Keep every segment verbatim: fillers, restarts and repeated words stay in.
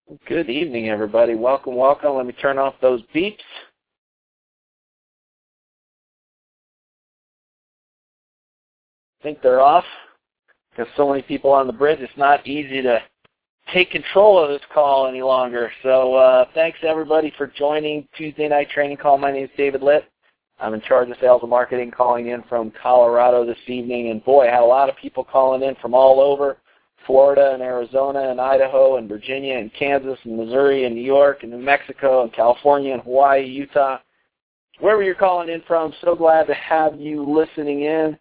Good evening, everybody. Welcome, welcome. Let me turn off those beeps. I think they're off because so many people on the bridge. It's not easy to take control of this call any longer. So uh, thanks, everybody, for joining Tuesday Night Training Call. My name is David Litt. I'm in charge of sales and marketing, calling in from Colorado this evening. And, boy, I had a lot of people calling in from all over. Florida and Arizona and Idaho and Virginia and Kansas and Missouri and New York and New Mexico and California and Hawaii, Utah. Wherever you're calling in from, so glad to have you listening in.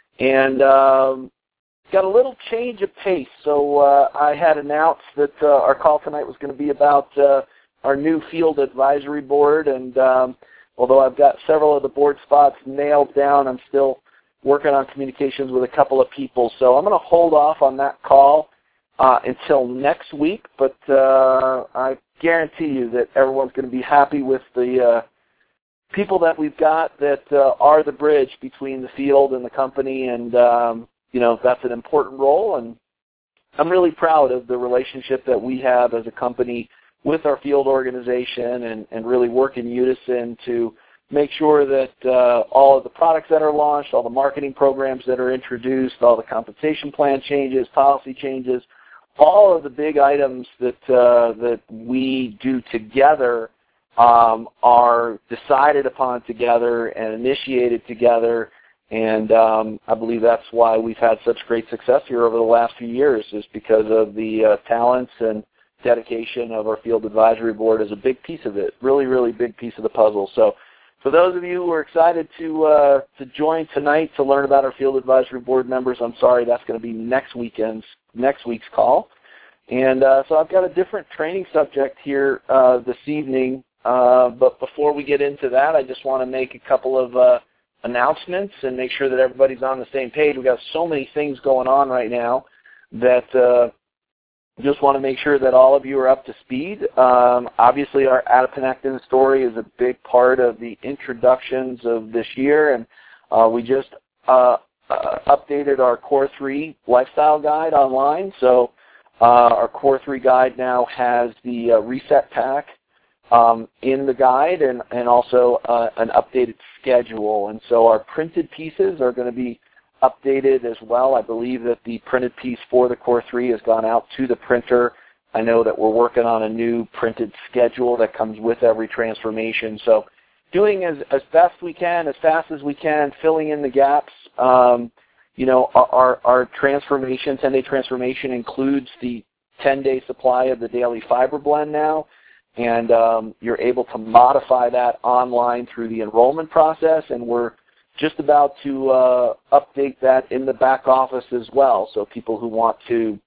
And um, got a little change of pace. So uh, I had announced that uh, our call tonight was going to be about uh, our new field advisory board. And um, although I've got several of the board spots nailed down, I'm still working on communications with a couple of people. So I'm going to hold off on that call uh, until next week, but uh, I guarantee you that everyone's going to be happy with the uh, people that we've got that uh, are the bridge between the field and the company, and um, you know, that's an important role, and I'm really proud of the relationship that we have as a company with our field organization and, and really work in unison to make sure that uh, all of the products that are launched, all the marketing programs that are introduced, all the compensation plan changes, policy changes, all of the big items that uh, that we do together um, are decided upon together and initiated together. And um, I believe that's why we've had such great success here over the last few years, is because of the uh, talents and dedication of our field advisory board is a big piece of it, really, really big piece of the puzzle. So for those of you who are excited to uh, to join tonight to learn about our field advisory board members, I'm sorry, that's going to be next weekend's next week's call. And uh, so I've got a different training subject here uh, this evening. Uh, but before we get into that, I just want to make a couple of uh, announcements and make sure that everybody's on the same page. We've got so many things going on right now that uh, just want to make sure that all of you are up to speed. Um, obviously, our adiponectin story is a big part of the introductions of this year, and uh, we just uh, uh, updated our Core three lifestyle guide online. So uh, our Core three guide now has the uh, reset pack um, in the guide and, and also uh, an updated schedule. And so our printed pieces are going to be updated as well. I believe that the printed piece for the Core three has gone out to the printer. I know that we're working on a new printed schedule that comes with every transformation. So doing as, as best we can, as fast as we can, filling in the gaps. Um, you know, our, our, our transformation, ten-day transformation includes the ten-day supply of the daily fiber blend now, and um, you're able to modify that online through the enrollment process, and we're just about to uh, update that in the back office as well. So people who want to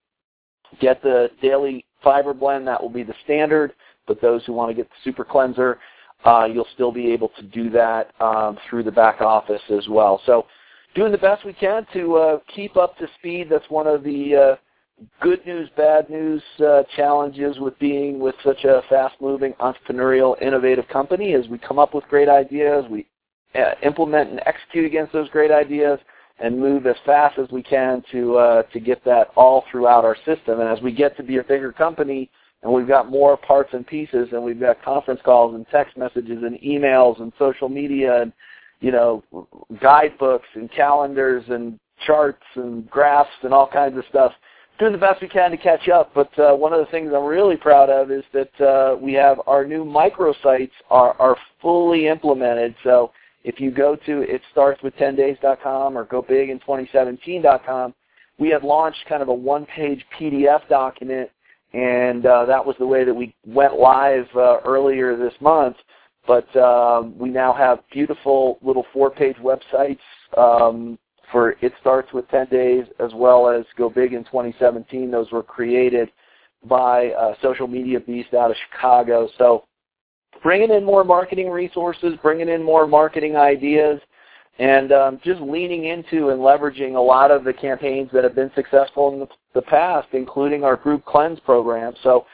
get the daily fiber blend, that will be the standard, but those who want to get the super cleanser, uh, you'll still be able to do that um, through the back office as well. So doing the best we can to uh, keep up to speed. That's one of the uh, good news, bad news uh, challenges with being with such a fast-moving, entrepreneurial, innovative company, as we come up with great ideas, we Uh, implement and execute against those great ideas, and move as fast as we can to uh, to get that all throughout our system. And as we get to be a bigger company, and we've got more parts and pieces, and we've got conference calls and text messages and emails and social media and, you know, guidebooks and calendars and charts and graphs and all kinds of stuff, doing the best we can to catch up. But uh, one of the things I'm really proud of is that uh, we have our new microsites are, are fully implemented. So if you go to it starts with ten days dot com or go big in twenty seventeen dot com, we had launched kind of a one-page P D F document, and uh, that was the way that we went live uh, earlier this month. But um, we now have beautiful little four-page websites um, for It Starts With ten days, as well as Go Big in twenty seventeen. Those were created by a social media beast out of Chicago. So bringing in more marketing resources, bringing in more marketing ideas, and um, just leaning into and leveraging a lot of the campaigns that have been successful in the, the past, including our Group Cleanse program. So,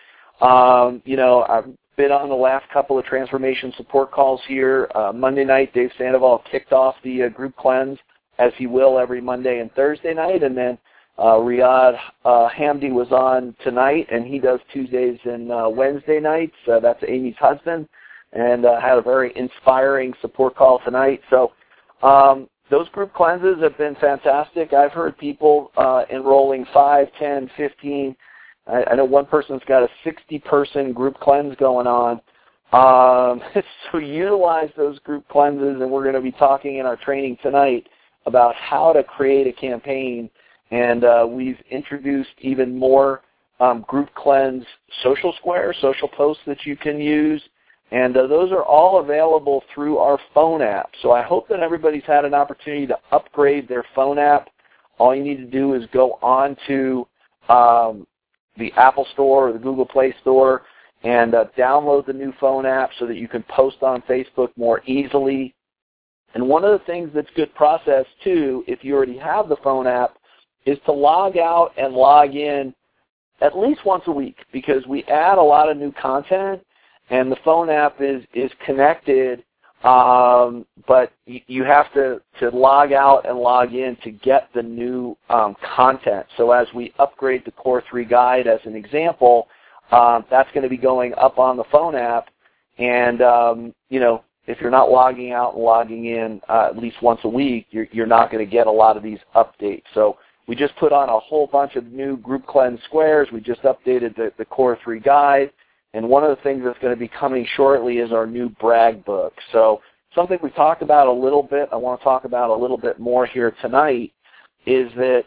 um, you know, I've been on the last couple of transformation support calls here. Uh, Monday night, Dave Sandoval kicked off the uh, Group Cleanse, as he will every Monday and Thursday night, and then Uh, Riyadh uh, Hamdi was on tonight, and he does Tuesdays and uh, Wednesday nights. Uh, that's Amy's husband, and uh, had a very inspiring support call tonight. So um, those group cleanses have been fantastic. I've heard people uh, enrolling five, ten, fifteen. I, I know one person's got a sixty-person group cleanse going on. Um, so utilize those group cleanses, and we're going to be talking in our training tonight about how to create a campaign. And uh, we've introduced even more um, group cleanse social squares, social posts that you can use. And uh, those are all available through our phone app. So I hope that everybody's had an opportunity to upgrade their phone app. All you need to do is go on to um, the Apple Store or the Google Play Store and uh, download the new phone app so that you can post on Facebook more easily. And one of the things that's good process, too, if you already have the phone app, is to log out and log in at least once a week, because we add a lot of new content, and the phone app is, is connected, um, but you, you have to, to log out and log in to get the new um, content. So as we upgrade the Core three Guide as an example, um, that's going to be going up on the phone app, and, um, you know, if you're not logging out and logging in uh, at least once a week, you're, you're not going to get a lot of these updates. So we just put on a whole bunch of new group cleanse squares. We just updated the, the Core three Guide. And one of the things that's going to be coming shortly is our new brag book. So something we talked about a little bit, I want to talk about a little bit more here tonight, is that,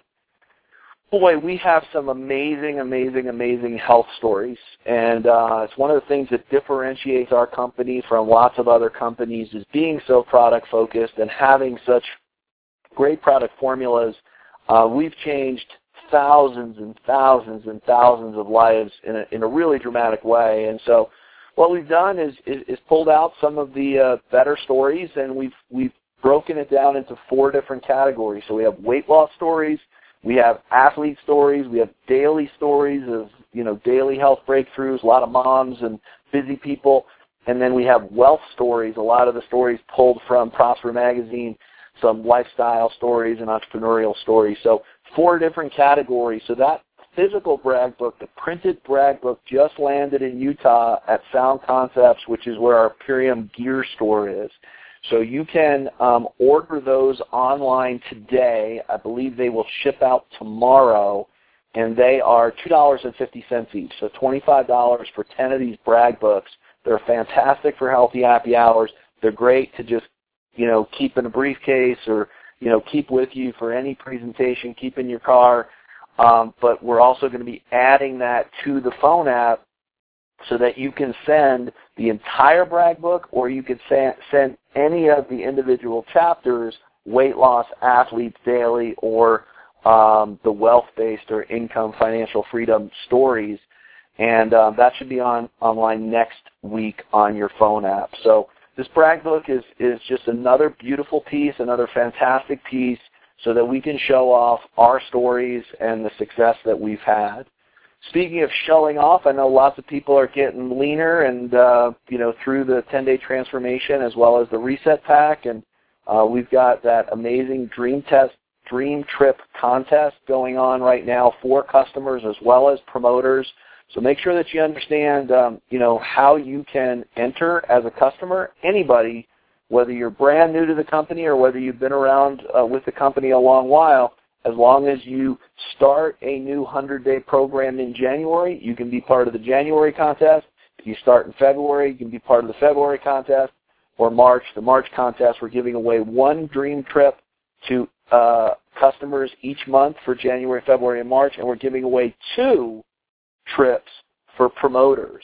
boy, we have some amazing, amazing, amazing health stories. And uh, it's one of the things that differentiates our company from lots of other companies is being so product-focused and having such great product formulas. Uh, we've changed thousands and thousands and thousands of lives in a, in a really dramatic way. And so what we've done is, is, is pulled out some of the uh, better stories, and we've, we've broken it down into four different categories. So we have weight loss stories, we have athlete stories, we have daily stories of, you know, daily health breakthroughs, a lot of moms and busy people, and then we have wealth stories, a lot of the stories pulled from Prosper Magazine, some lifestyle stories and entrepreneurial stories. So four different categories. So that physical brag book, the printed brag book, just landed in Utah at Sound Concepts, which is where our Purium gear store is. So you can um, order those online today. I believe they will ship out tomorrow, and they are two dollars and fifty cents each, so twenty-five dollars for ten of these brag books. They're fantastic for healthy happy hours. They're great to just, you know, keep in a briefcase or, you know, keep with you for any presentation, keep in your car. Um, but we're also going to be adding that to the phone app so that you can send the entire brag book, or you can send any of the individual chapters, weight loss, athletes daily, or um, the wealth-based or income financial freedom stories. And um, that should be on online next week on your phone app. So this brag book is, is just another beautiful piece, another fantastic piece, so that we can show off our stories and the success that we've had. Speaking of showing off, I know lots of people are getting leaner and, uh, you know, through the ten-day transformation as well as the reset pack. And uh, we've got that amazing Dream Test, Dream Trip contest going on right now for customers as well as promoters. So make sure that you understand, um, you know, how you can enter as a customer, anybody, whether you're brand new to the company or whether you've been around uh, with the company a long while. As long as you start a new hundred-day program in January, you can be part of the January contest. If you start in February, you can be part of the February contest. Or March, the March contest, we're giving away one dream trip to uh, customers each month for January, February, and March, and we're giving away two trips for promoters.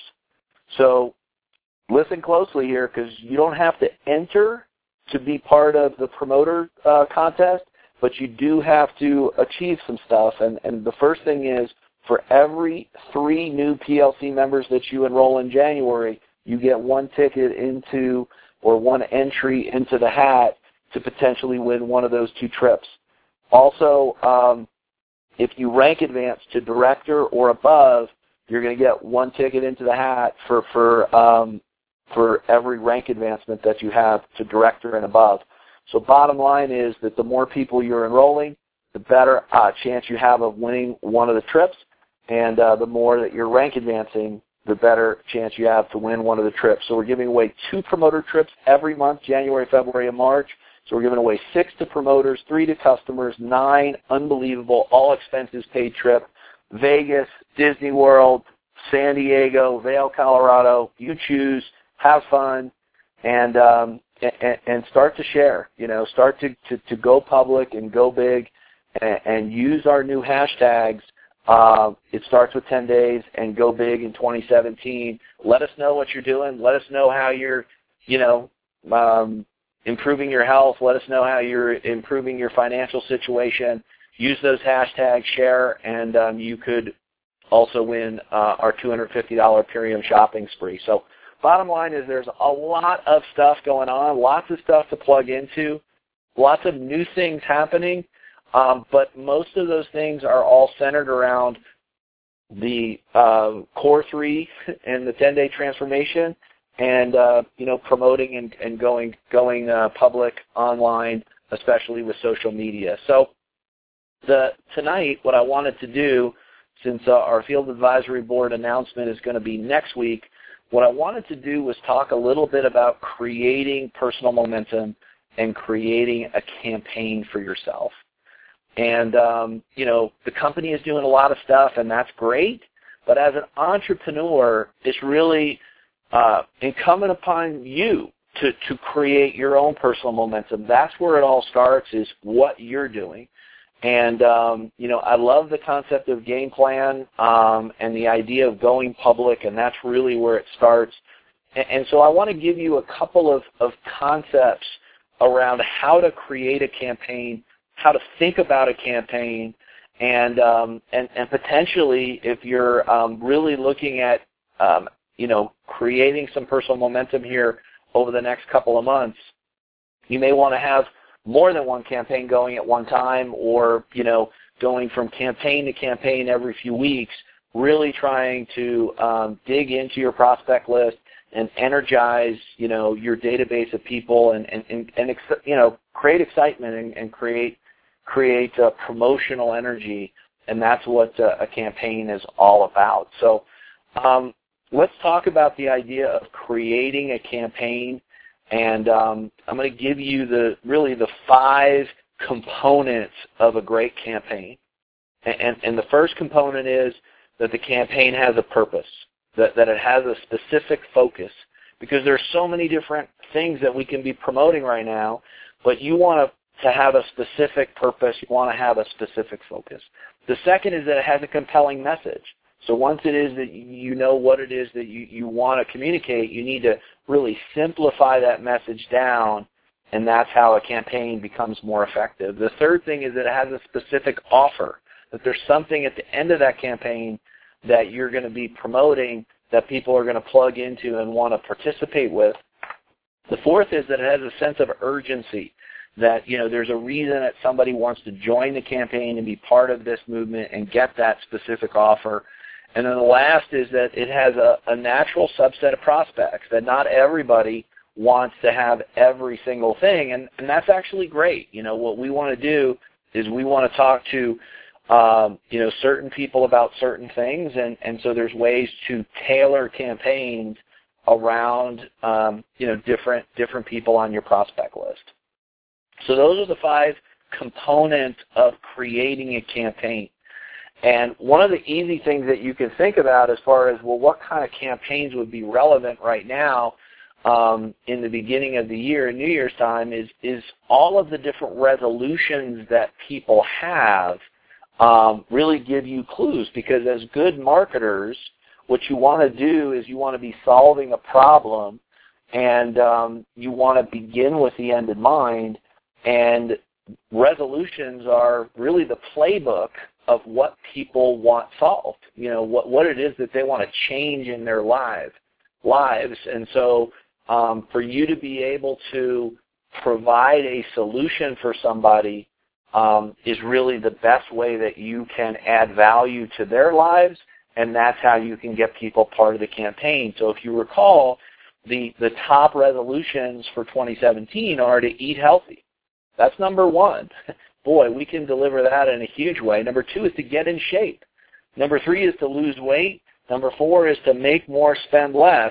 So listen closely here, because you don't have to enter to be part of the promoter uh, contest, but you do have to achieve some stuff. And, and the first thing is, for every three new P L C members that you enroll in January, you get one ticket into or one entry into the hat to potentially win one of those two trips. Also, um, if you rank advance to director or above, you're going to get one ticket into the hat for, for, um, for every rank advancement that you have to director and above. So bottom line is that the more people you're enrolling, the better uh, chance you have of winning one of the trips. And uh, the more that you're rank advancing, the better chance you have to win one of the trips. So we're giving away two promoter trips every month, January, February, and March. So we're giving away six to promoters, three to customers, nine unbelievable, all expenses paid trip. Vegas, Disney World, San Diego, Vail, Colorado. You choose, have fun, and um, and, and start to share. You know, start to, to, to go public and go big, and, and use our new hashtags. Uh, it starts with ten days and go big in twenty seventeen. Let us know what you're doing. Let us know how you're, you know, um, improving your health. Let us know how you're improving your financial situation. Use those hashtags, share, and um, you could also win uh, our two hundred fifty dollars Purium shopping spree. So bottom line is there's a lot of stuff going on, lots of stuff to plug into, lots of new things happening. Um, but most of those things are all centered around the uh, core three and the ten-day transformation, and uh, you know, promoting and, and going going uh, public online, especially with social media. So the tonight, what I wanted to do, since uh, our field advisory board announcement is going to be next week, what I wanted to do was talk a little bit about creating personal momentum and creating a campaign for yourself. And, um, you know, the company is doing a lot of stuff, and that's great. But as an entrepreneur, it's really uh, incumbent upon you to, to create your own personal momentum. That's where it all starts, is what you're doing. And, um, you know, I love the concept of game plan um, and the idea of going public, and that's really where it starts. And, and so I want to give you a couple of, of concepts around how to create a campaign, how to think about a campaign, and um, and, and potentially, if you're um, really looking at, um, you know, creating some personal momentum here over the next couple of months, you may want to have more than one campaign going at one time, or, you know, going from campaign to campaign every few weeks, really trying to um, dig into your prospect list and energize, you know, your database of people, and, and, and, and you know, create excitement and, and create create uh, promotional energy, and that's what uh, a campaign is all about. So um, let's talk about the idea of creating a campaign, and um, I'm going to give you the really the five components of a great campaign. And, and, and the first component is that the campaign has a purpose, that, that it has a specific focus, because there's so many different things that we can be promoting right now, but you want to to have a specific purpose, you want to have a specific focus. The second is that it has a compelling message. So once it is that you know what it is that you, you want to communicate, you need to really simplify that message down, and that's how a campaign becomes more effective. The third thing is that it has a specific offer, that there's something at the end of that campaign that you're going to be promoting that people are going to plug into and want to participate with. The fourth is that it has a sense of urgency, that, you know, there's a reason that somebody wants to join the campaign and be part of this movement and get that specific offer. And then the last is that it has a, a natural subset of prospects, that not everybody wants to have every single thing, and, and that's actually great. You know, what we want to do is we want to talk to, um, you know, certain people about certain things, and, and so there's ways to tailor campaigns around, um, you know, different different people on your prospect list. So those are the five components of creating a campaign. And one of the easy things that you can think about as far as, well, what kind of campaigns would be relevant right now um, in the beginning of the year, New Year's time, is, is all of the different resolutions that people have um, really give you clues. Because as good marketers, what you want to do is you want to be solving a problem, and um, you want to begin with the end in mind. And resolutions are really the playbook of what people want solved, you know, what, what it is that they want to change in their lives. lives. And so um, for you to be able to provide a solution for somebody um, is really the best way that you can add value to their lives, and that's how you can get people part of the campaign. So if you recall, the, the top resolutions for twenty seventeen are to eat healthy. That's number one. boy, we can deliver that in a huge way. Number two is to get in shape. Number three is to lose weight. Number four is to make more, spend less.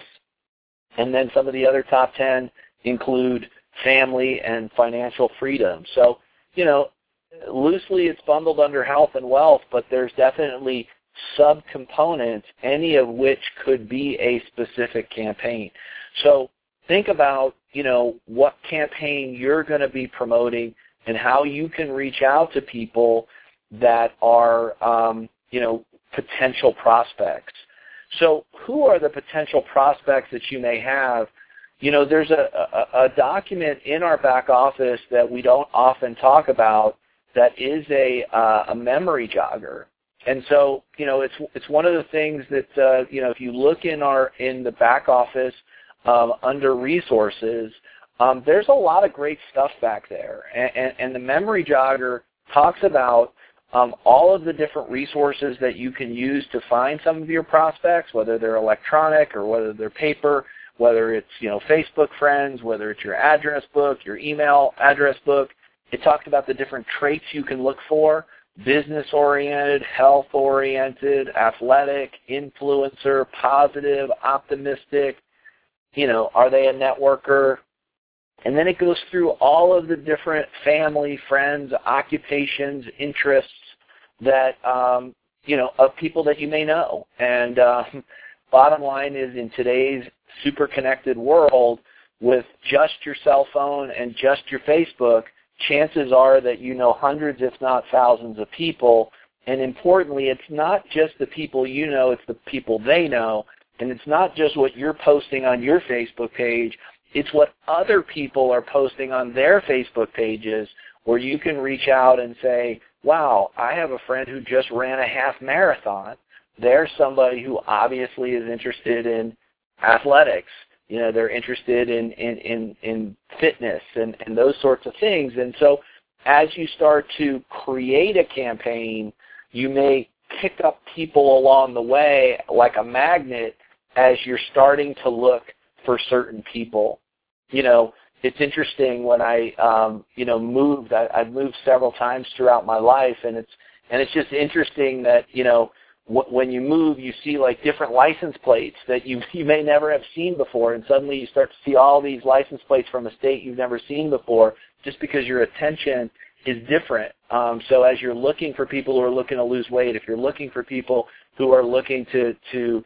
And then some of the other top ten include family and financial freedom. So, you know, loosely it's bundled under health and wealth, but there's definitely subcomponents, any of which could be a specific campaign. So think about, you know, what campaign you're going to be promoting and how you can reach out to people that are, um, you know, potential prospects. So who are the potential prospects that you may have? You know, there's a, a, a document in our back office that we don't often talk about that is a, uh, a memory jogger. And so, you know, it's it's one of the things that, uh, you know, if you look in our in the back office um, under resources, um, there's a lot of great stuff back there. And, and, and the memory jogger talks about um, all of the different resources that you can use to find some of your prospects, whether they're electronic or whether they're paper, whether it's, you know, Facebook friends, whether it's your address book, your email address book. It talks about the different traits you can look for: business-oriented, health-oriented, athletic, influencer, positive, optimistic. You know, are they a networker? And then it goes through all of the different family, friends, occupations, interests that, um, you know, of people that you may know. And uh, bottom line is, in today's super connected world, with just your cell phone and just your Facebook, chances are that you know hundreds, if not thousands, of people. And importantly, it's not just the people you know, it's the people they know. And it's not just what you're posting on your Facebook page, it's what other people are posting on their Facebook pages, where you can reach out and say, wow, I have a friend who just ran a half marathon. They're somebody who obviously is interested in athletics. You know, they're interested in, in, in, in fitness and, and those sorts of things. And so as you start to create a campaign, you may pick up people along the way like a magnet as you're starting to look for certain people. You know, it's interesting when I, um, you know, moved. I, I've moved several times throughout my life, and it's and it's just interesting that, you know, when you move, you see like different license plates that you you may never have seen before, and suddenly you start to see all these license plates from a state you've never seen before, just because your attention is different. Um, so as you're looking for people who are looking to lose weight, if you're looking for people who are looking to to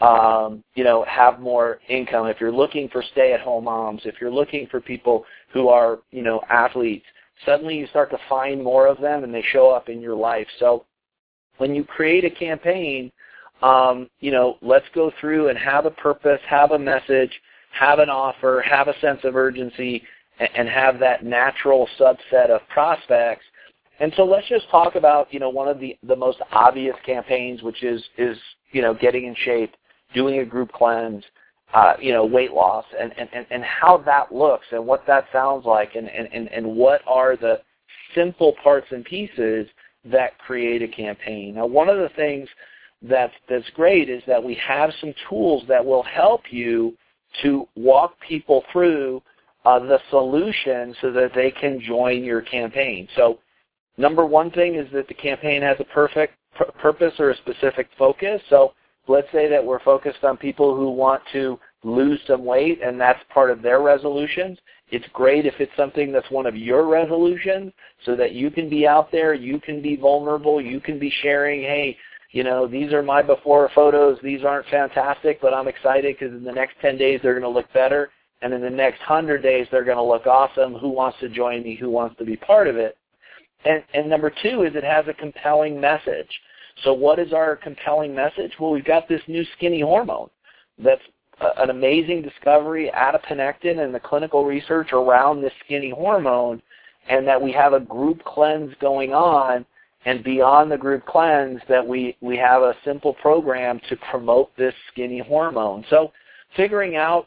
um, you know, have more income, if you're looking for stay-at-home moms, if you're looking for people who are, you know, athletes, suddenly you start to find more of them, and they show up in your life. So when you create a campaign, um, you know, let's go through and have a purpose, have a message, have an offer, have a sense of urgency, and, and have that natural subset of prospects. And so let's just talk about, you know, one of the, the most obvious campaigns, which is, is, you know, getting in shape, doing a group cleanse, uh, you know, weight loss, and, and, and how that looks and what that sounds like, and, and, and what are the simple parts and pieces that create a campaign. Now, one of the things that's, that's great is that we have some tools that will help you to walk people through uh, the solution so that they can join your campaign. So number one thing is that the campaign has a perfect pr- purpose or a specific focus. So let's say that we're focused on people who want to lose some weight, and that's part of their resolutions. It's great if it's something that's one of your resolutions, so that you can be out there, you can be vulnerable, you can be sharing, hey, you know, these are my before photos, these aren't fantastic, but I'm excited because in the next ten days they're going to look better, and in the next one hundred days they're going to look awesome. Who wants to join me? Who wants to be part of it? And, and number two is it has a compelling message. So what is our compelling message? Well, we've got this new skinny hormone that's an amazing discovery, adiponectin, and the clinical research around this skinny hormone, and that we have a group cleanse going on, and beyond the group cleanse that we, we have a simple program to promote this skinny hormone. So figuring out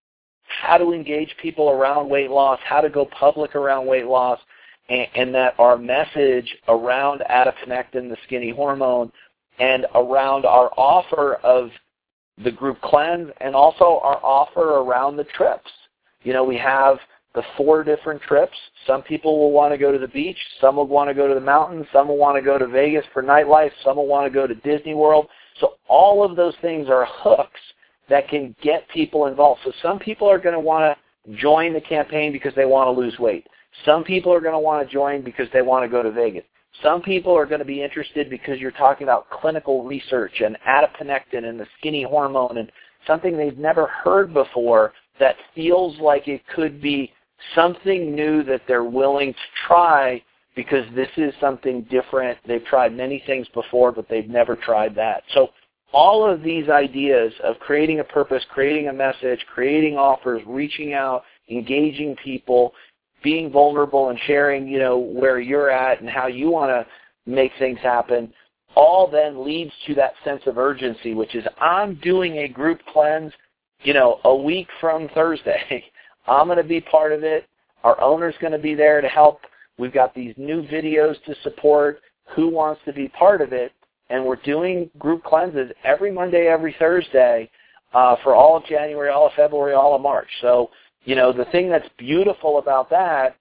how to engage people around weight loss, how to go public around weight loss, and, and that our message around adiponectin, the skinny hormone, and around our offer of the group cleanse, and also our offer around the trips. You know, we have the four different trips. Some people will want to go to the beach. Some will want to go to the mountains. Some will want to go to Vegas for nightlife. Some will want to go to Disney World. So all of those things are hooks that can get people involved. So some people are going to want to join the campaign because they want to lose weight. Some people are going to want to join because they want to go to Vegas. Some people are going to be interested because you're talking about clinical research and adiponectin and the skinny hormone and something they've never heard before that feels like it could be something new that they're willing to try because this is something different. They've tried many things before, but they've never tried that. So all of these ideas of creating a purpose, creating a message, creating offers, reaching out, engaging people, being vulnerable and sharing, you know, where you're at and how you want to make things happen, all then leads to that sense of urgency, which is I'm doing a group cleanse, you know, a week from Thursday. I'm going to be part of it. Our owner's going to be there to help. We've got these new videos to support. Who wants to be part of it? And we're doing group cleanses every Monday, every Thursday uh, for all of January, all of February, all of March. So, you know, the thing that's beautiful about that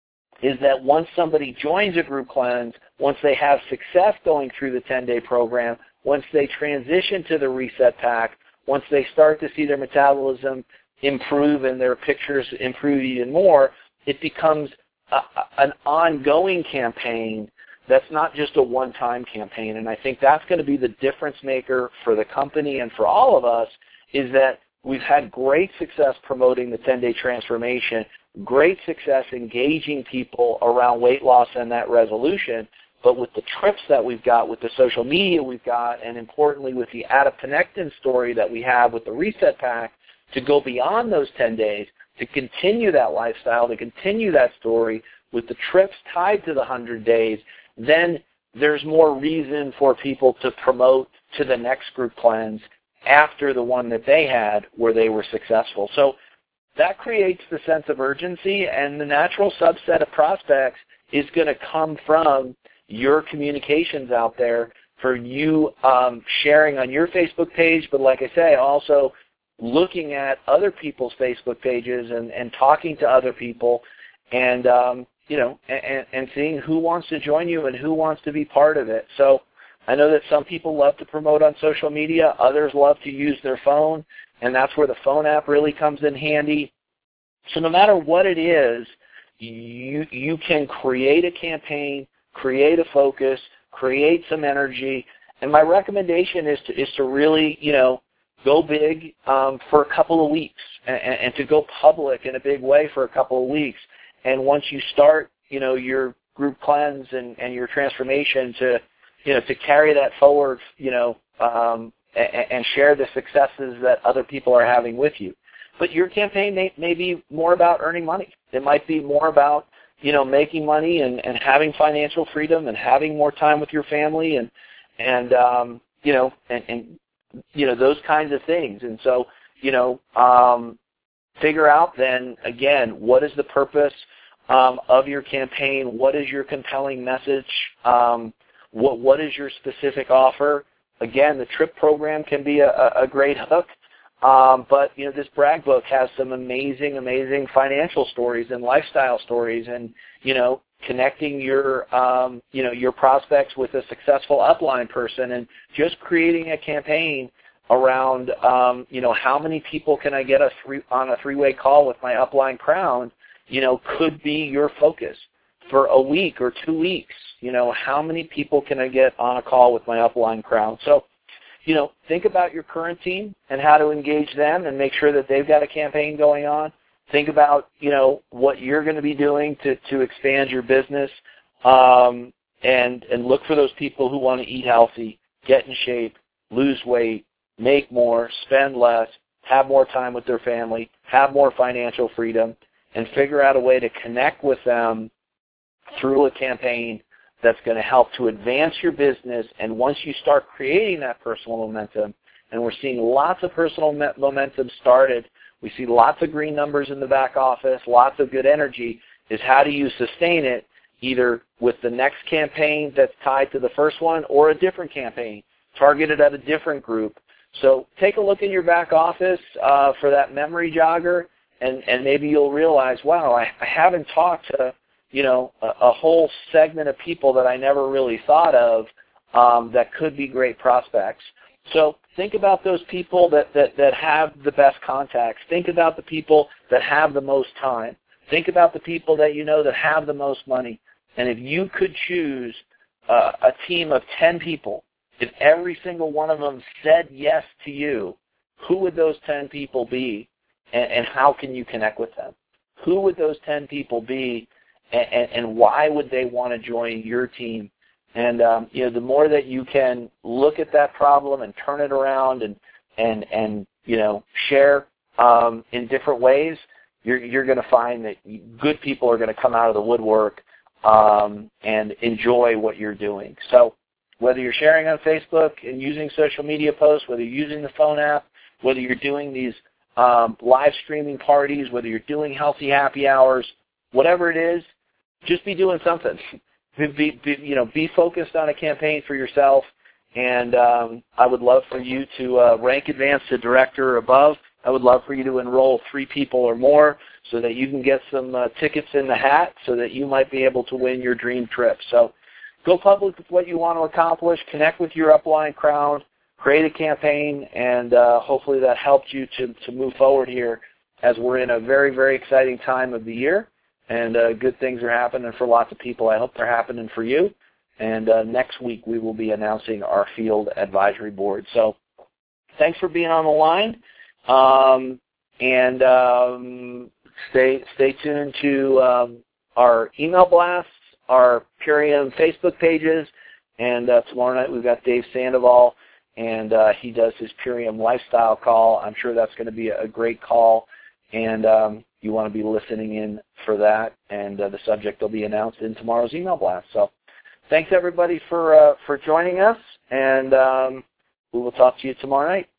is that once somebody joins a group cleanse, once they have success going through the ten-day program, once they transition to the reset pack, once they start to see their metabolism improve and their pictures improve even more, it becomes a, an ongoing campaign that's not just a one-time campaign. And I think that's going to be the difference maker for the company and for all of us, is that we've had great success promoting the ten-day transformation, great success engaging people around weight loss and that resolution, but with the trips that we've got, with the social media we've got, and importantly with the adiponectin story that we have with the reset pack, to go beyond those ten days, to continue that lifestyle, to continue that story with the trips tied to the one hundred days, then there's more reason for people to promote to the next group cleanse after the one that they had where they were successful. So that creates the sense of urgency, and the natural subset of prospects is going to come from your communications out there, for you um, sharing on your Facebook page, but like I say, also looking at other people's Facebook pages and, and talking to other people and, um, you know, and, and seeing who wants to join you and who wants to be part of it. So I know that some people love to promote on social media. Others love to use their phone, and that's where the phone app really comes in handy. So no matter what it is, you, you can create a campaign, create a focus, create some energy. And my recommendation is to, is to really, you know, go big um, for a couple of weeks and, and to go public in a big way for a couple of weeks. And once you start, you know, your group cleanse and, and your transformation to, you know, to carry that forward, you know, um, and, and share the successes that other people are having with you. But your campaign may, may be more about earning money. It might be more about, you know, making money and, and having financial freedom and having more time with your family and, and um, you know, and, and, you know, those kinds of things. And so, you know, um, figure out then, again, what is the purpose um, of your campaign? What is your compelling message? Um, what What is your specific offer? Again, the trip program can be a, a great hook. Um, but, you know, this brag book has some amazing, amazing financial stories and lifestyle stories and, you know, connecting your, um, you know, your prospects with a successful upline person and just creating a campaign around, um, you know, how many people can I get a three, on a three-way call with my upline crown, you know, could be your focus for a week or two weeks. You know, how many people can I get on a call with my upline crown? So, you know, think about your current team and how to engage them and make sure that they've got a campaign going on. Think about, you know, what you're going to be doing to, to expand your business, um, and, and look for those people who want to eat healthy, get in shape, lose weight, make more, spend less, have more time with their family, have more financial freedom, and figure out a way to connect with them through a campaign that's going to help to advance your business. And once you start creating that personal momentum, and we're seeing lots of personal momentum started, we see lots of green numbers in the back office, lots of good energy, is how do you sustain it either with the next campaign that's tied to the first one or a different campaign targeted at a different group. So take a look in your back office uh, for that memory jogger and, and maybe you'll realize, wow, I, I haven't talked to, you know, a, a whole segment of people that I never really thought of um, that could be great prospects. So think about those people that, that, that have the best contacts. Think about the people that have the most time. Think about the people that you know that have the most money. And if you could choose uh, a team of ten people, if every single one of them said yes to you, who would those ten people be, and, and how can you connect with them? Who would those ten people be, and, and, and why would they want to join your team? And um, you know, the more that you can look at that problem and turn it around and and and you know share um, in different ways, you're you're going to find that good people are going to come out of the woodwork um, and enjoy what you're doing. So whether you're sharing on Facebook and using social media posts, whether you're using the phone app, whether you're doing these um, live streaming parties, whether you're doing healthy happy hours, whatever it is, just be doing something. Be, be, you know, be focused on a campaign for yourself, and um, I would love for you to uh, rank advance to director or above. I would love for you to enroll three people or more so that you can get some uh, tickets in the hat so that you might be able to win your dream trip. So go public with what you want to accomplish, connect with your upline crowd, create a campaign, and uh, hopefully that helped you to, to move forward here as we're in a very, very exciting time of the year. And uh, good things are happening for lots of people. I hope they're happening for you. And uh, next week we will be announcing our field advisory board. So thanks for being on the line. Um, and um, stay stay tuned to um, our email blasts, our Purium Facebook pages, and uh, tomorrow night we've got Dave Sandoval, and uh, he does his Purium lifestyle call. I'm sure that's going to be a great call, and um, you want to be listening in for that, and uh, the subject will be announced in tomorrow's email blast. So thanks, everybody, for uh, for joining us, and um, we will talk to you tomorrow night.